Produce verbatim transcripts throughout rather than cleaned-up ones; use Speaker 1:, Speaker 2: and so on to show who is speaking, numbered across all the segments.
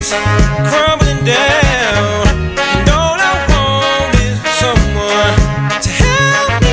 Speaker 1: is crumbling down, and all I want is someone to help me.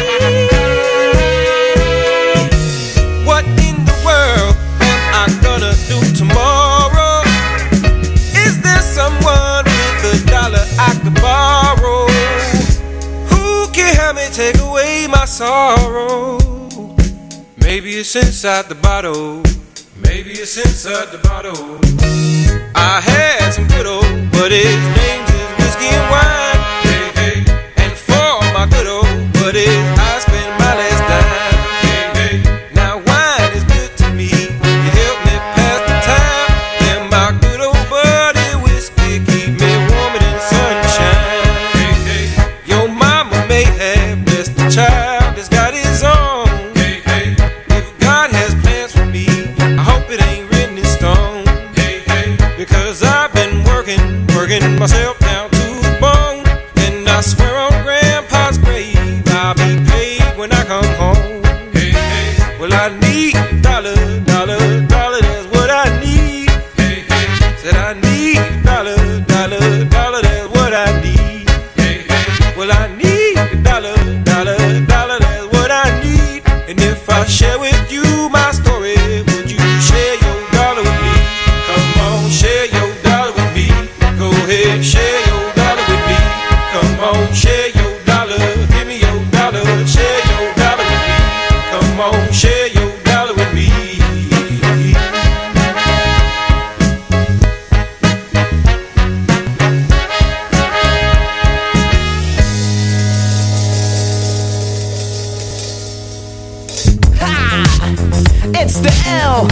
Speaker 1: What in the world am I gonna do tomorrow? Is there someone with a dollar I could borrow? Who can help me take away my sorrow? Maybe it's inside the bottle. Maybe it's inside the bottle. I had some good old, but his name's is whiskey and wine. Hey, hey. And for my good old buddies, I spend my last dime. Hey, hey. Now wine is good to me. You help me pass the time. And my good old buddy whiskey keep me warm in the sunshine. Hey, hey. Your mama may have blessed the child that's got his own. Myself down to the bone, and I swear on Grandpa's grave I'll be paid when I come home. Hey, hey. Well, I need a dollar, dollar, dollar, that's what I need. Hey, hey. Said I need a dollar, dollar, dollar, that's what I need. Hey, hey. Well, I need a dollar, dollar, dollar, that's what I need. And if I share with you my story, would you share your dollar with me? Come on, share your dollar with me. Go ahead, share your dollar with me. Come on, share your dollar. Give me your dollar. Share your dollar with me. Come on, share your dollar with me.
Speaker 2: Ha! It's the L.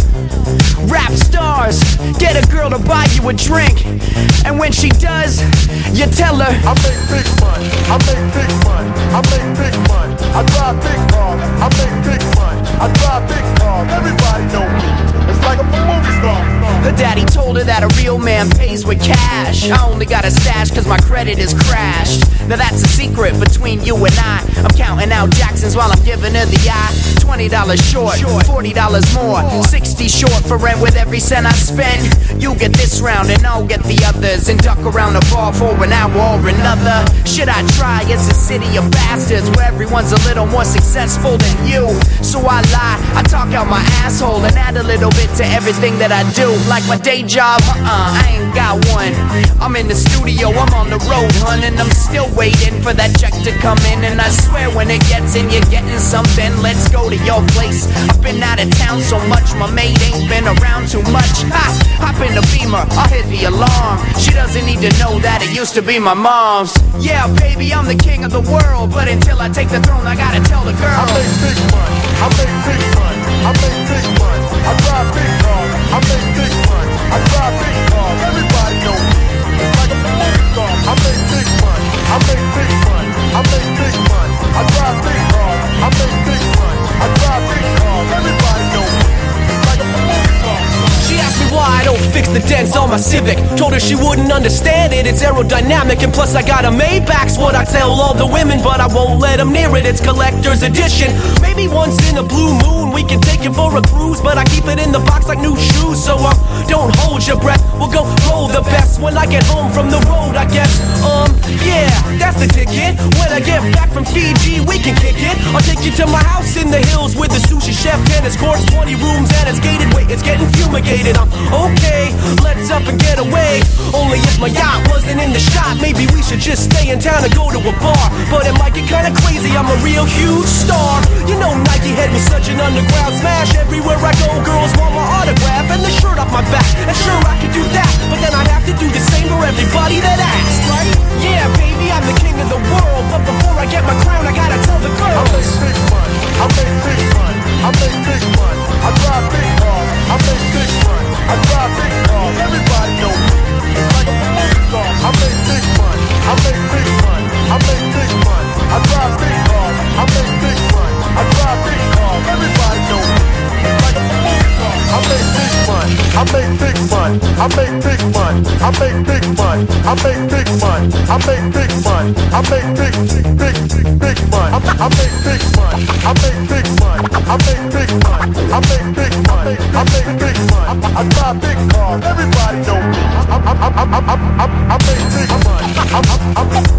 Speaker 2: Rap stars, get a girl to buy you a drink, and when she does, you tell her
Speaker 3: I make big money, I make big money, I make big money, I drive big cars, I make big money, I drive big cars, everybody know me, it's like I'm a movie star.
Speaker 2: Her daddy told her that a real man pays with cash. I only got a stash cause my credit is crashed. Now that's a secret between you and I. I'm counting out Jacksons while I'm giving her the eye. Twenty dollars short, forty dollars more, sixty short for rent with every cent I spend. You get this round and I'll get the others, and duck around the bar for an hour or another. Should I try? It's a city of bastards where everyone's a little more successful than you. So I lie, I talk out my asshole and add a little bit to everything that I do. Like my day job, uh-uh, I ain't got one. I'm in the studio, I'm on the road, hun, and I'm still waiting for that check to come in. And I swear when it gets in, you're getting something. Let's go to your place. I've been out of town so much, my mate ain't been around too much. Ha! Hop in the Beamer, I'll hit the alarm. She doesn't need to know that it used to be my mom's. Yeah, baby, I'm the king of the world, but until I take the throne, I gotta tell the girl
Speaker 3: I make big money, I make big money, I make big money, I drive big cars, I make big money, I drive big cars, everybody know me, it's like I'm a movie star. I make big money, I make big money, I make big money, I drive big cars, I make big money, I drive big cars, everybody know me, it's like I'm a movie star.
Speaker 4: She asked me why I don't fix the dents on my Civic. Told her she wouldn't understand it, it's aerodynamic, and plus I got a Maybach's what I tell all the women, but I won't let them near it, it's collector's edition. Maybe once in a blue moon we can take it for a cruise, but I keep it in the box like new shoes. So um, don't hold your breath, we'll go roll the best when I get home from the road, I guess. Um, yeah, that's the ticket. When I get back from Fiji, we can kick it. I'll take you to my house in the hills with the sushi chef, tennis courts, twenty rooms, and it's gated. Wait, it's getting fumigated. I'm okay, let's up and get away. Only if my yacht wasn't in the shot, maybe we should just stay in town and go to a bar. But it might get kinda crazy, I'm a real huge star. You know Nike Head was such an underground smash. Everywhere I go, girls want my autograph and the shirt off my back. And sure, I could do that, but then I'd have to do the same for everybody that asks, right? Yeah, baby, I'm the king of the world, but before I get my crown, I gotta tell the girls
Speaker 3: I make big money, I make big money, I make big money, I drive big cars, I make big money, I drive big cars, everybody know me, it's like I'm a movie star. I make big money, I make big money, I make big money, I drive big cars, I make big money, I drive big cars, everybody know me, it's like I'm a movie star. I make big money, I make big money, I make big money, I make big money, I make big money, I make big money, I make big, big, big money, I make big money, I make big money, I make big money, I make big money, I make big money, I drive big cars, everybody know me, I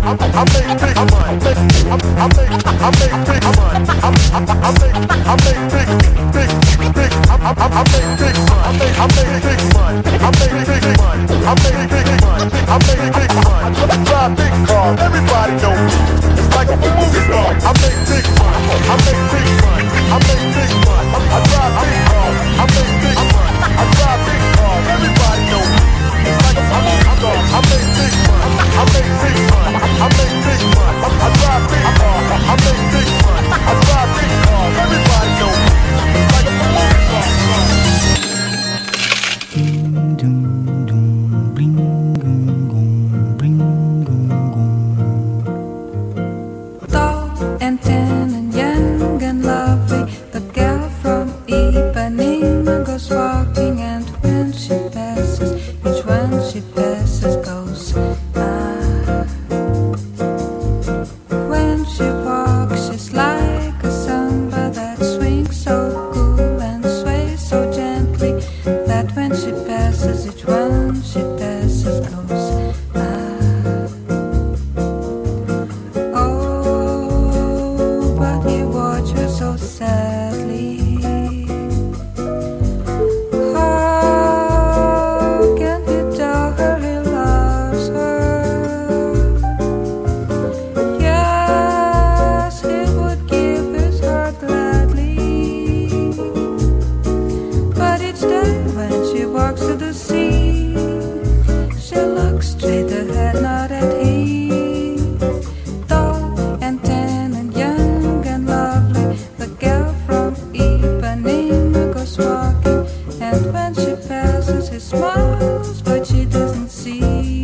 Speaker 3: I make big money. I make, I make big money. I make, I make big, big, big. I make big money. I make big money. I make big money. I make big money. I make big money. I drive big cars. Everybody know me. It's like a movie star. I make big money. I make big money. I make big money. I drive big cars. I make big money. I drive big cars. Everybody know me. It's like a movie star. I make big money. I make big money. I make big money. I drive big cars. I make big money. I drive big cars. Everybody know me. It's like a movie star.
Speaker 5: Tall and tan and young and lovely, the girl from Ipanema goes walking, and when she passes, each one she passes goes ah. When she walks, she's like a samba that swings so cool and sways so gently, that when she passes, each one she passes goes ah. Oh, but he watches her so sadly. How can he tell her he loves her? Yes, he would give his heart gladly. But each day when she walks to the sea, she looks straight ahead, not at him. Tall and tan and young and lovely, the girl from Ipanema goes walking, and when she passes, he smiles, but she doesn't see.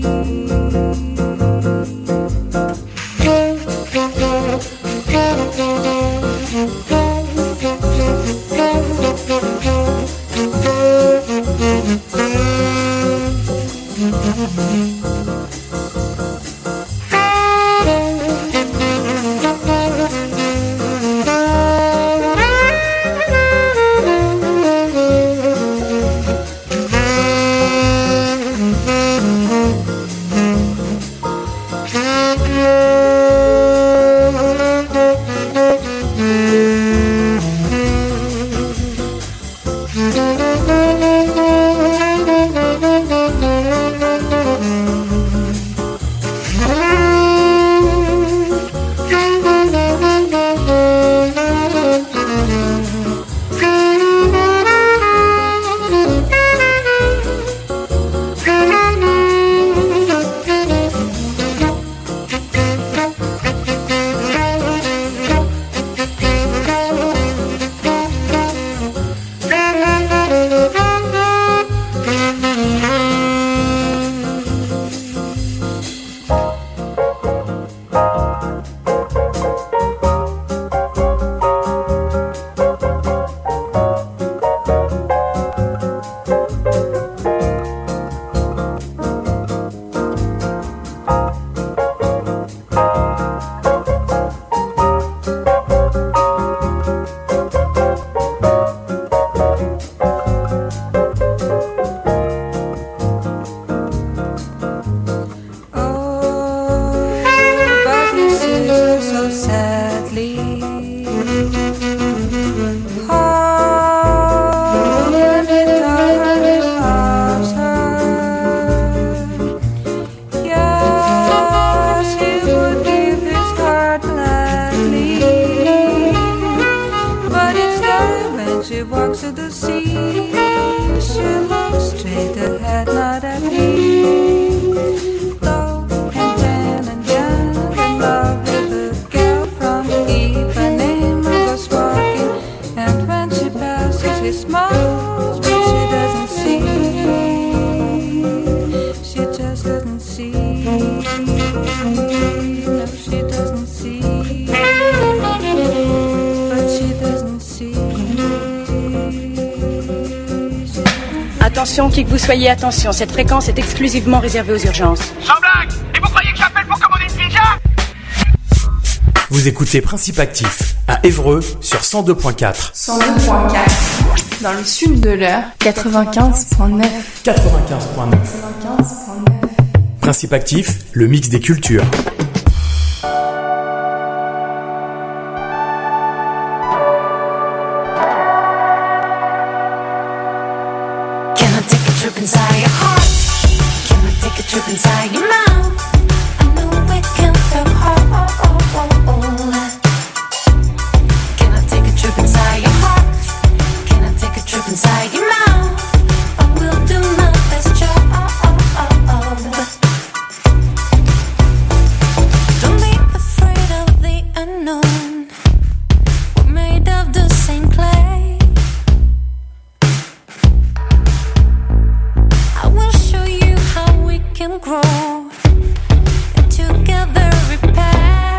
Speaker 6: Attention, qui que vous soyez, attention, cette fréquence est exclusivement réservée aux urgences.
Speaker 7: Sans blague! Et vous croyez que j'appelle pour commander une pizza?
Speaker 8: Vous écoutez Principe Actif à Évreux sur cent deux point quatre.
Speaker 9: cent deux point quatre. Dans le sud de l'heure, quatre-vingt-quinze point neuf.
Speaker 8: quatre-vingt-quinze point neuf.
Speaker 9: quatre-vingt-quinze point neuf.
Speaker 8: Principe Actif, le mix des cultures.
Speaker 10: inside your heart? Can I take a trip inside your mouth? I know we can feel whole. Can I take a trip inside your heart? Can I take a trip inside your mouth? I will do my best job. Don't be afraid of the unknown. We're made of the same clay. I will show you how we can grow and together repair.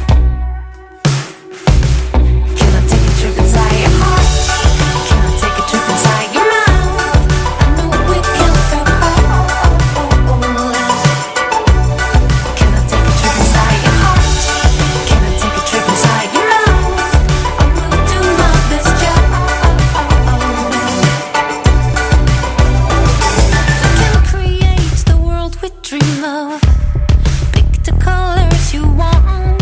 Speaker 10: Can I take a trip inside your heart? Can I take a trip inside your mouth? I know we can feel whole. Can I take a trip inside your heart? Can I take a trip inside your mouth? I will do my best job. We can create the world we dream of. Pick the colors you want.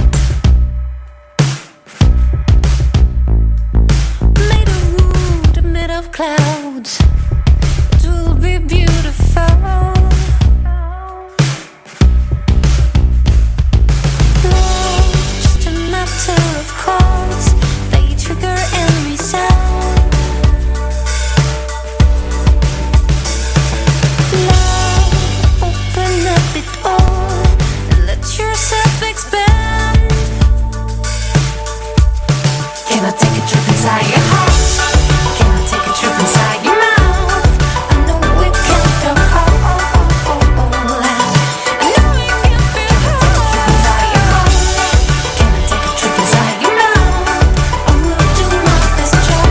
Speaker 10: Made of wood, made of clouds. It will be beautiful. Love, just a matter of chords. They trigger and resound. Love, open up it all and let yourself expand. Can I take a trip inside your heart? Can I take a trip inside your mouth? I know we can feel whole. I know we can feel whole. Can I take a trip inside your mouth? I will do my best job.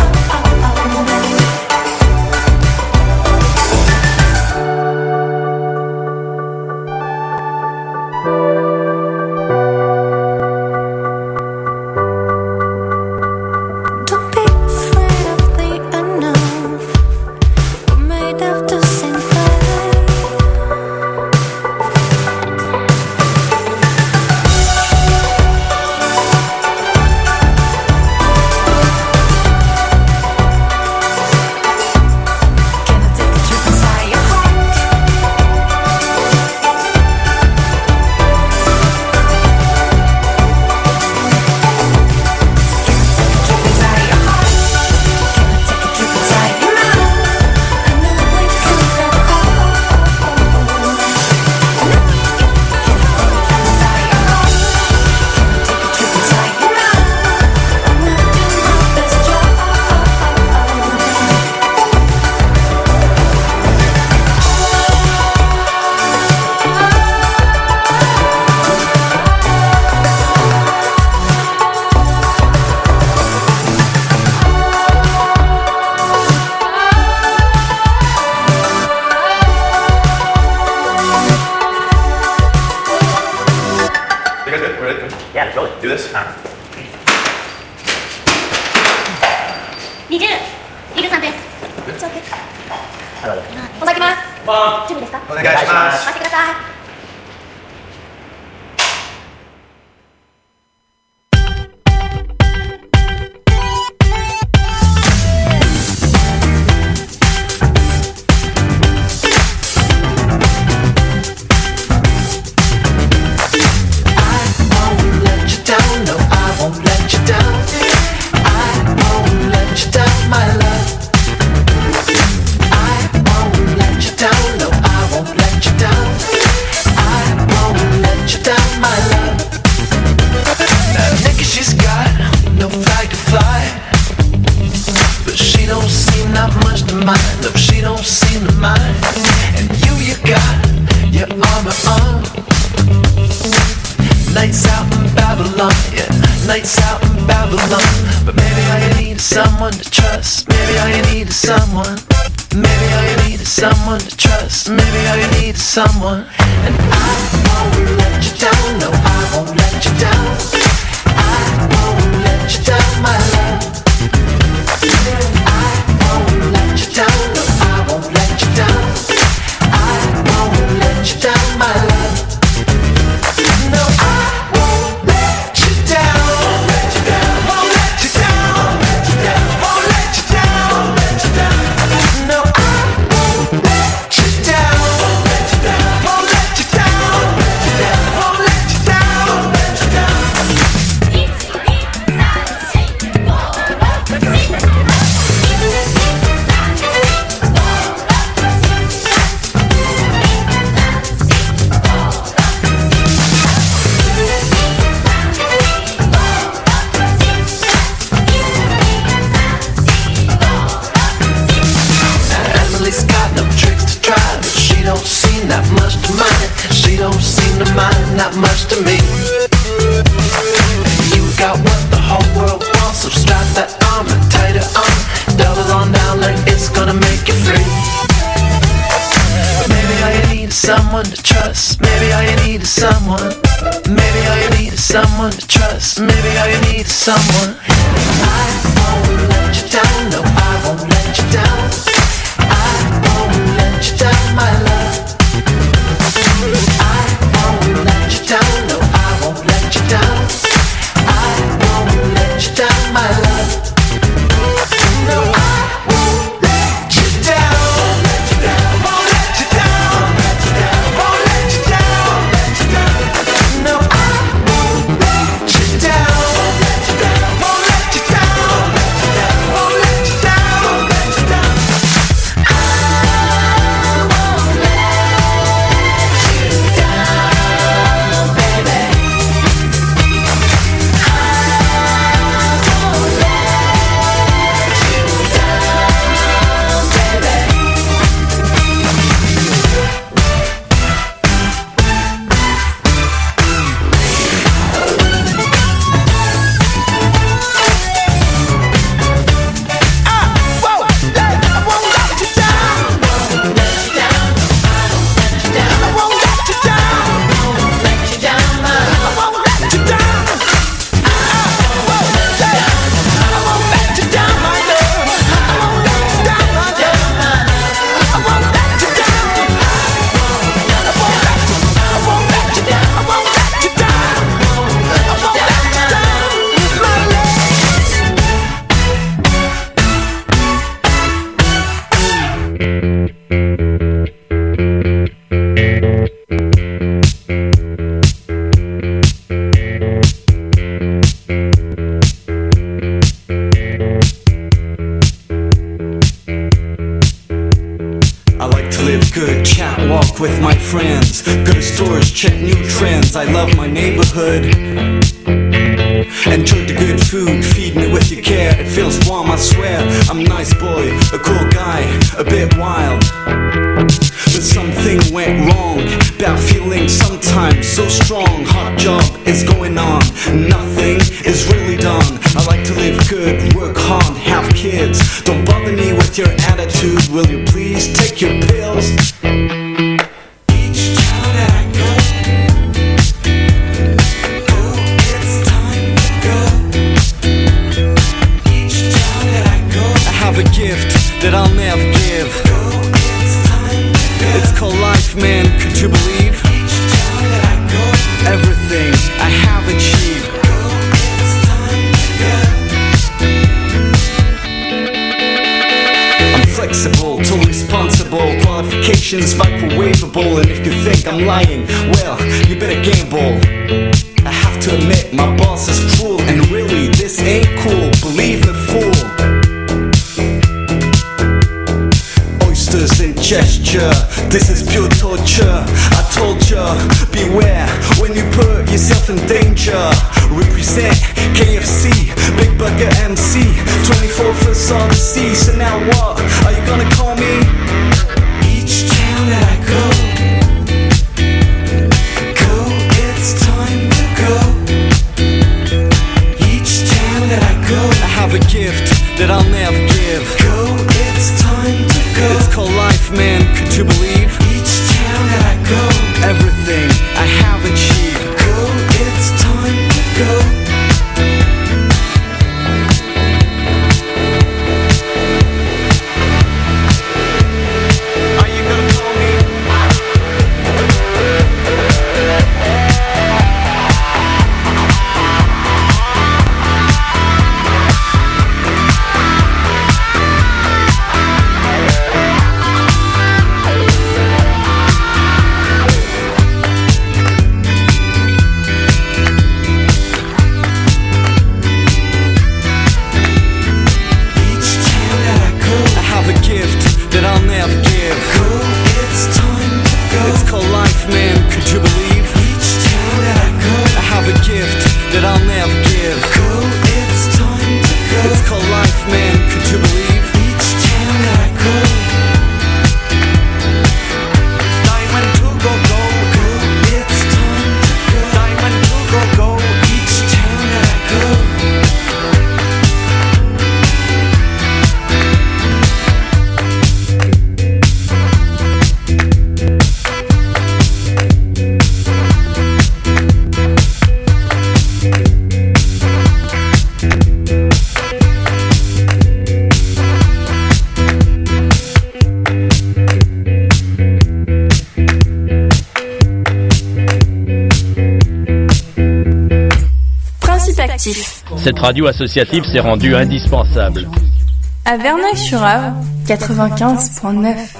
Speaker 10: Don't be afraid of the unknown. We're made of the same clay. Can I take a trip inside your heart? Can I take a trip inside your heart? Can I take a trip inside your mouth? I know we can feel whole. I know we can feel whole. Can I take a trip inside your heart? Can I take a trip inside your mouth? I will do my best job.
Speaker 11: You guys good? We're ready? Yeah, let's roll it. Do this? All right.
Speaker 12: にじゅう、イルさんです。ちょっとお酒ます。準備ですか？
Speaker 11: お願いします。
Speaker 12: 回してください。
Speaker 13: Nights out in Babylon, yeah, nights out in Babylon. But maybe all you need is someone to trust. Maybe all you need is someone. Maybe all you need is someone to trust. Maybe all you need is someone. And I won't let you down, no, I won't let you down. I won't let you down, my love. I won't let you down, no, I won't let you down. I won't let you down, my love. No, I won't let you down. Won't let you down. Won't let you down. Won't let you down. Won't let you down. No, I won't let don't seem to mind, not much to me. You got what the whole world wants, so strap that armor tighter on. Double on down like it's gonna make you free. But maybe all you need is someone to trust. Maybe all you need is someone. Maybe all you need is someone to trust. Maybe all you need is someone. I won't let you down, no, I won't let you down. I won't let you down, my love. I won't let you down, no, I won't let you down. I won't let you down, my love. No, I won't let you down. Won't let you down. Won't let you down. Won't let you down. Won't let you down. No, I won't let you down. Won't let you down. Won't let you down. Won't let you down. Won't let you down. I won't let you down, baby.
Speaker 14: I like to live good, chat, walk with my friends. Go to stores, check new trends. I love my neighborhood. Enjoy the good food, feed me with your care. It feels warm, I swear. I'm a nice boy, a cool guy, a bit wild. But something went wrong. Bad feeling sometimes so strong. Hot job is going on, nothing is really done. I like to live good, work hard, have kids. Don't bother me with your attitude. Will you please take your pills? Each town that I go, oh, it's time to go. Each town that I go, I have a gift that I'll never give. It's called life, man, could you believe? Each time that I go, everything I have achieved. It's time to go. I'm flexible, totally responsible. Qualifications microwavable. And if you think I'm lying, well, you better gamble. I have to admit, my boss is cruel. And really, this ain't cool, believe me, fool. And gesture, this is pure torture. I told ya, beware when you put yourself in danger. Represent K F C, Big Burger M C, twenty-four for all the C. So now what, are you gonna call me? Each town that I go, go, it's time to go. Each town that I go, I have a gift that I'll never give. Go, it's time to go. It's called life, man, could you believe? Each town that I go, everything I have achieved. Go, it's time to go.
Speaker 9: Actif.
Speaker 15: Cette radio associative s'est rendue indispensable.
Speaker 9: À Verneuil-sur-Avre, quatre-vingt-quinze point neuf.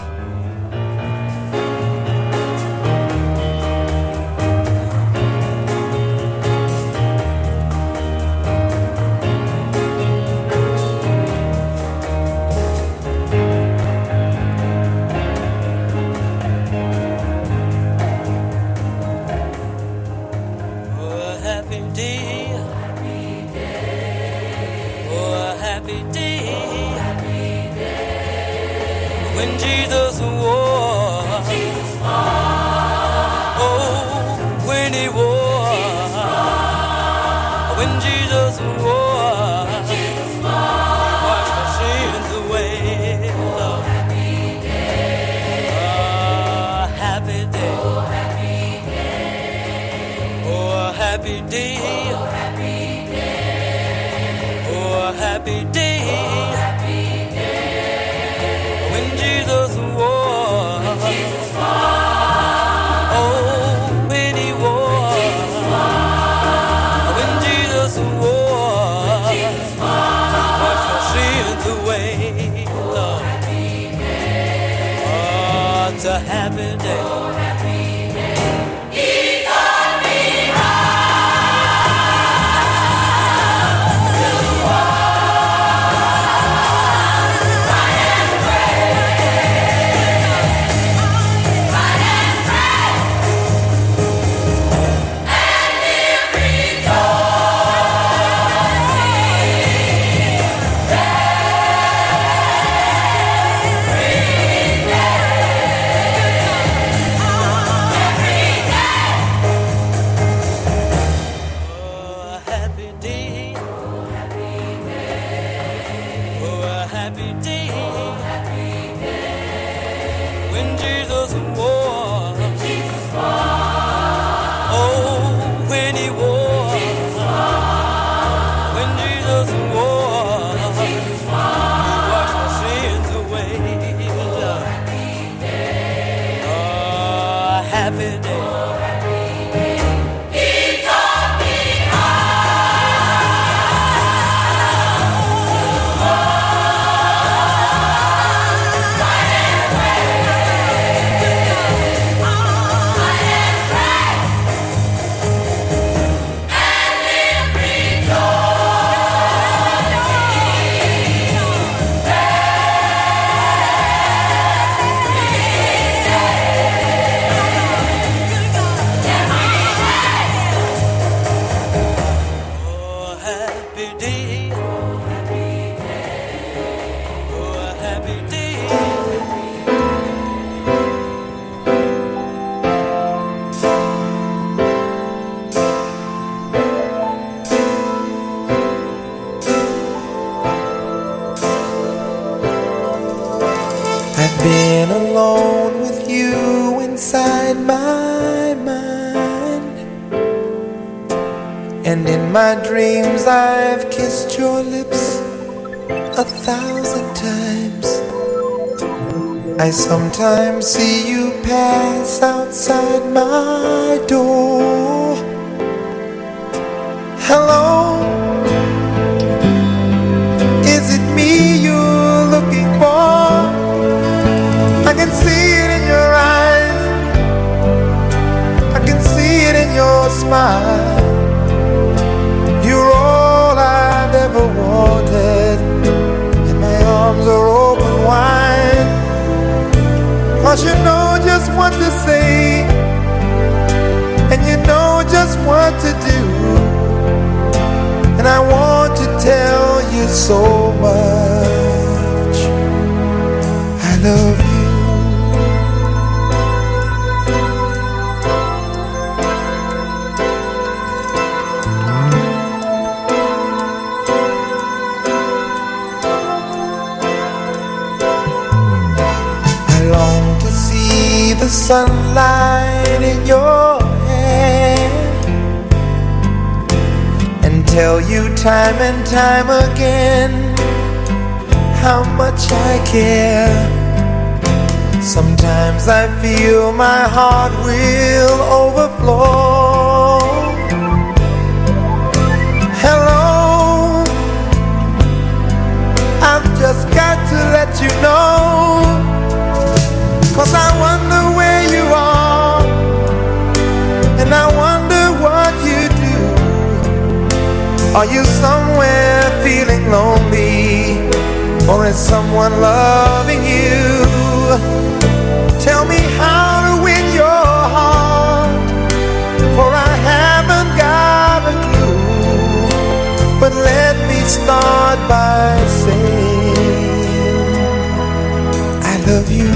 Speaker 16: And in my dreams I've kissed your lips a thousand times. I sometimes see you pass outside my door. Hello, is it me you're looking for? I can see it in your eyes, I can see it in your smile. You're all I've ever wanted, and my arms are open wide. 'Cause you know just what to say, and you know just what to do. And I want to tell you so much I love you. The sunlight in your hair, and tell you time and time again how much I care. Sometimes I feel my heart will overflow. Hello, Are you somewhere feeling lonely? Or is someone loving you? Tell me how to win your heart, for I haven't got a clue. But let me start by saying I love you.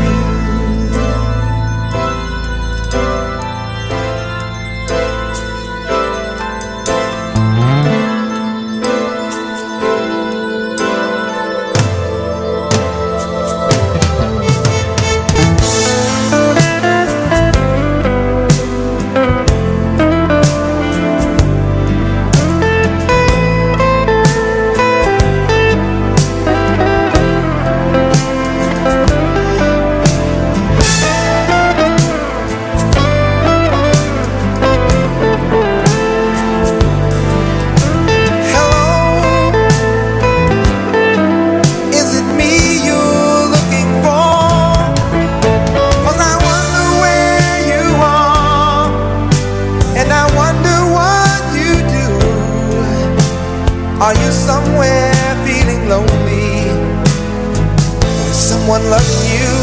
Speaker 16: Are you somewhere feeling lonely? Is someone loving you?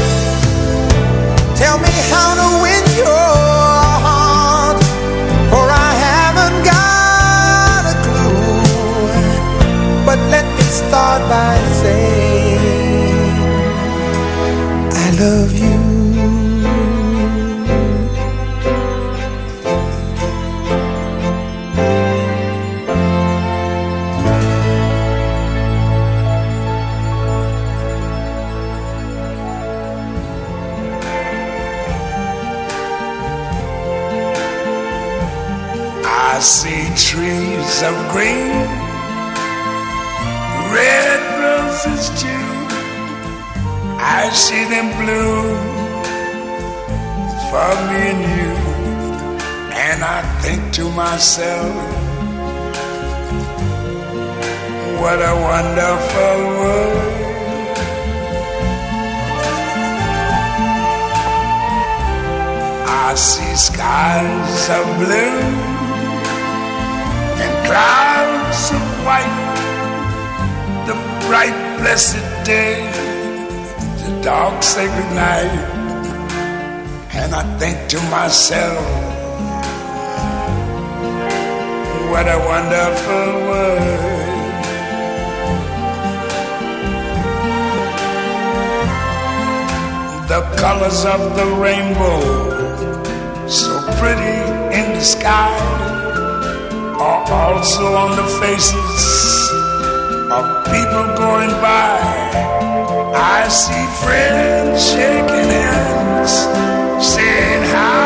Speaker 16: Tell me how to win your heart, for I haven't got a clue. But let me start by saying I love you.
Speaker 17: I see trees of green, red roses too. I see them bloom for me and you. And I think to myself, what a wonderful world. I see skies of blue and clouds of white, the bright blessed day, the dark sacred night. And I think to myself, what a wonderful world. The colors of the rainbow, so pretty in the sky, are also on the faces of people going by. I see friends shaking hands, saying how